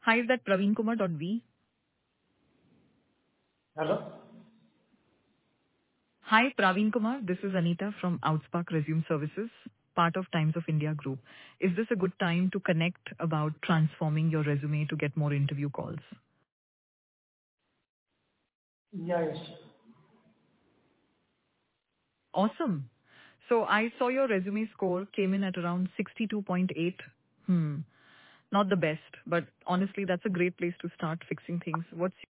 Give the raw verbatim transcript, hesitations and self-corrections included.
Hi, is that Praveen Kumar dot V? Hello? Hi, Praveen Kumar. This is Anita from Outspark Resume Services, part of Times of India Group. Is this a good time to connect about transforming your resume to get more interview calls? Yeah, yes. Awesome. So I saw your resume score came in at around sixty-two point eight. Hmm. Not the best, but honestly, that's a great place to start fixing things. What's